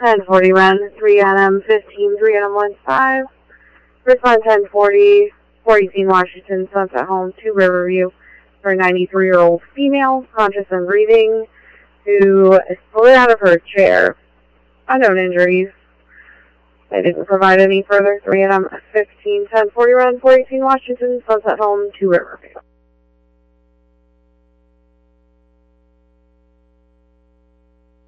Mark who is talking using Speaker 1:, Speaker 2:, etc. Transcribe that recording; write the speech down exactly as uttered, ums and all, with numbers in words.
Speaker 1: ten forty Ren, three N M fifteen, three N M one five. Respond ten forty, four eighteen Washington, Sunset Home to Riverview for a ninety-three-year-old female, conscious and breathing, who slid out of her chair. Unknown injuries. They didn't provide any further. three N M fifteen, ten forty Ren, four eighteen Washington, Sunset Home to Riverview.